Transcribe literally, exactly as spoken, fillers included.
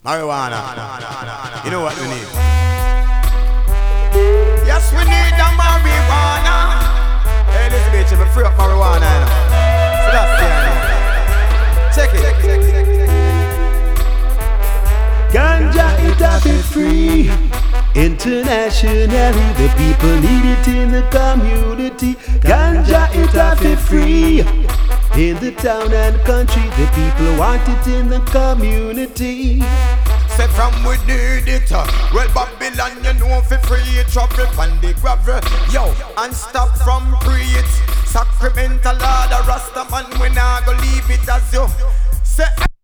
Marijuana. You know what we need? Yes, we need the marijuana. Hey, listen, bitch, I'm free up marijuana. You know? So that's the idea. Check it. Ganja, it have be free. Internationally, the people need it in the community. Ganja, it have be free. In the town and country, the people want it in the community. Say from we need it. Well, Babylon, you know for free it travel on the gravel. Yo, and stop from pre it. Sacramental Lord, a Rasta man, we not go leave it as you say.